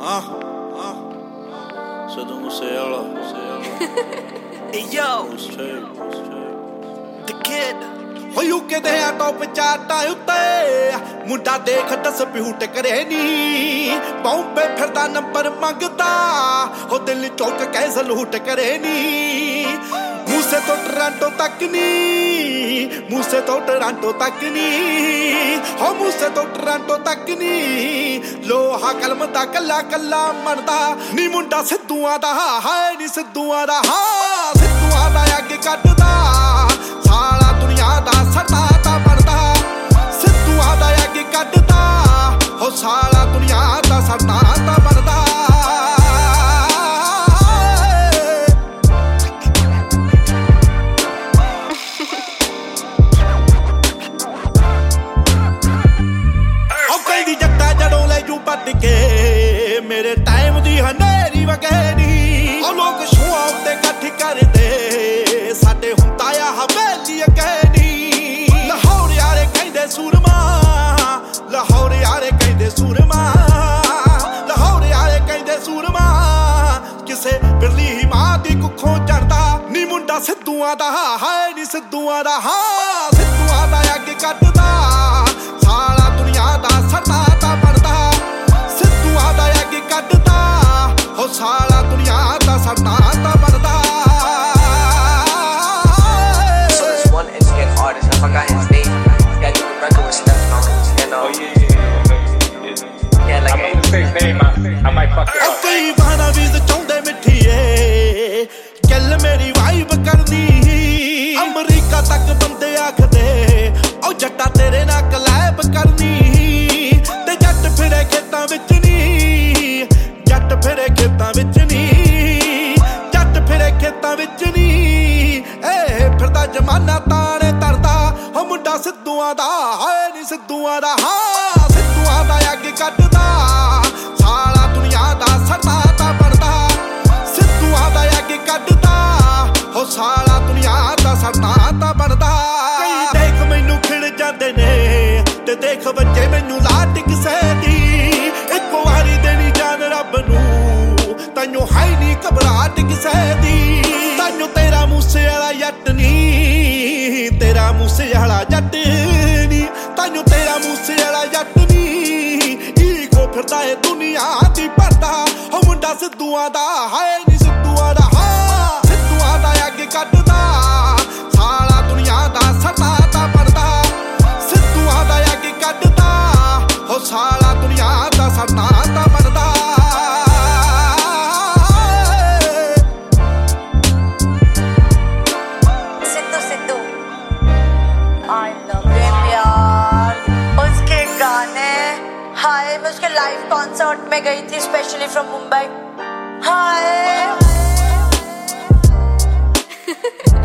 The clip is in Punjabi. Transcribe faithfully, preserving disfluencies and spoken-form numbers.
Ah, ah. Siddhu Moosewala. Yo, the kid. ਹੋ ਯੂਕੇ ਦੇ ਆ ਟੌਪ ਚਾਰਟਾਂ ਉੱਤੇ ਮੁੰਡਾ ਦੇਖ ਡਿਸਪਿਊਟ ਕਰੇ ਨੀ ਬੰਬੇ ਫਿਰਦਾ ਨੰਬਰ ਮੰਗਦਾ ਹੋ ਦਿਲ ਚੌਕ ਕੇ ਸਲੂਟ ਕਰੇ ਨੀ ਮੂਸੇ ਤੋਂ ਟੋਰਾਂਟੋ ਤੱਕ ਨੀ ਮੂਸੇ ਤੋਂ ਟੋਰਾਂਟੋ ਤੱਕ ਨੀ ਹੋ ਮੂਸੇ ਤੋਂ ਟੋਰਾਂਟੋ ਤੱਕ ਨੀ ਲੋਹਾ ਕਲਮ ਦਾ ਕੱਲਾ ਕੱਲਾ ਮਣਦਾ ਨੀ ਮੁੰਡਾ ਸਿੱਧੂਆਂ ਦਾ ਹਾਏ ਨੀ ਸਿੱਧੂਆਂ ਦਾ ਹਾਂ ਸਿੱਧੂਆਂ ਦਾ ਅੱਗੇ ਕੱਢਦਾ ਸਾਲਾ ਦੁਨੀਆ ਦਾ ਸਰਦਾ ਤਾਂ ਬਣਦਾ ਸਿੱਧੂਆਂ ਦਾ ਅੱਗੇ ਕੱਢਦਾ ਹੋ ਸਾਲਾ ਦੁਨੀਆ ਦਾ ਸਰਦਾ ਤਾਂ ਬਣਦਾ ਉਹ ਕਹਿੰਦੀ ਜੱਟਾ ਜੜੋਂ ਲੈ ਜੂ ਪੱਟ ਕੇ ਮੇਰੇ ਟਾਈਮ ਦੀ ਹਨੇਰੀ ਵਗੈਰੀ ਉਹ ਲੋਕ ਸ਼ੂਆਂ ਉੱਤੇ ਇਕੱਠ ਕਰਦੇ ਸਾਡੇ ਹੁੰਦਾ ਆ ਹਵੇਲੀ ਅਕੈਨੀ ਲਾਹੌਰ ਯਾਰੇ ਕਹਿੰਦੇ ਸੂਰਮਾ ਲਾਹੌਰ ਯਾਰੇ ਕਹਿੰਦੇ ਸੂਰਮਾ ਲਾਹੌਰ ਯਾਰੇ ਕਹਿੰਦੇ ਸੂਰਮਾ ਕਿਸੇ ਬਿਰਲੀ ਹੀ ਮਾਂ ਦੀ ਕੁੱਖੋਂ ਚੜਦਾ ਨੀ ਮੁੰਡਾ ਸਿੱਧੂਆਂ ਦਾ ਹਾਏ ਨੀ ਸਿੱਧੂਆਂ ਦਾ ਹਾਂ ਸਿੱਧੂਆਂ ਦਾ ਅੱਗੇ ਕੱਢਦਾ ਸਾਲਾ ਦੁਨੀਆ ਦਾ ਸਰਦਾ ਤਾਂ ਬਣਦਾ ਸਿੱਧੂਆਂ ਦਾ ਅੱਗੇ ਕੱਢਦਾ ਹੋ ਸਾਲਾ ਦੁਨੀਆ ਦਾ ਸਰਦਾ ਤਾਂ ਬਣਦਾ artist, I forgot his name. This guy did a record with Steph and uh, oh yeah, yeah, yeah, yeah. Like I'm gonna say his name. I, I might fuck it up. कई बहाना भी चाहते मिठिए गल मेरी वाइब करनी अमरीका तक बंदे आखदे ओ जट्टा तेरे नाल कलैब करनी ते जट फिरे खेतां विच नी जट फिरे खेतां विच नी जट फिरे खेतां विच नी ए फिरदा जमाना ताने ਮੁੰਡਾ ਸਿੱਧੂਆਂ ਦਾ ਹਾਏ ਨੀ ਸਿੱਧੂਆਂ ਦਾ ਹਾਂ ਸਿੱਧੂਆਂ ਦਾ ਅੱਗੇ ਕੱਢਦਾ ਸਾਲਾ ਦੁਨੀਆ ਦਾ ਸਰਦਾ ਤਾਂ ਬਣਦਾ ਸਿੱਧੂਆਂ ਦਾ ਅੱਗੇ ਕੱਢਦਾ ਹੋ ਸਾਲਾ ਦੁਨੀਆ ਦਾ ਸਰਦਾ ਤਾਂ ਬਣਦਾ ਕਈ ਦੇਖ ਮੈਨੂੰ ਖਿੜ ਜਾਂਦੇ ਨੇ ਤੇ ਦੇਖ ਬੱਚੇ ਮੈਨੂੰ ਲਾਟ ਕਿਸੇ ਦੀ ਇੱਕ ਵਾਰੀ ਦੇਣੀ ਜਾਨ ਰੱਬ ਨੂੰ ਤੈਨੂੰ ਹੈ ਨੀ ਘਬਰਾਹਟ ਕਿਸੇ ਦੀ ਤੈਨੂੰ ਤੇਰਾ ਮੂਸੇ ਵਾਲਾ ਜੱਟ ਨੀ ਤੇਰਾ ਮੂਸੇ ਵਾਲਾ ਜੱਟ ਨੀ ਤੈਨੂੰ ਤੇਰਾ ਮੂਸੇ ਵਾਲਾ ਜੱਟ ਨੀ ਈਗੋ ਫਿਰਦਾ ਏ ਦੁਨੀਆ ਦੀ ਭਰਦਾ ਹੋ ਮੁੰਡਾ ਸਿੱਧੂਆਂ ਦਾ ਹਾਏ ਨੀ ਸਿੱਧੂਆਂ ਦਾ ਹਾਂ ਸਿੱਧੂਆਂ ਦਾ ਅੱਗੇ ਕੱਢਦਾ ਸਾਲਾ ਦੁਨੀਆ ਦਾ ਸਰਦਾ ਤਾਂ ਬਣਦਾ ਸਿੱਧੂਆਂ ਦਾ ਅੱਗੇ ਕੱਢਦਾ ਹੋ ਸਾਲਾ ਦੁਨੀਆ ਦਾ ਸਰਦਾ ਤਾਂ ਬਣਦਾ हाय मैं उसके लाइव कॉन्सर्ट में गई थी स्पेशली फ्रॉम मुंबई हाय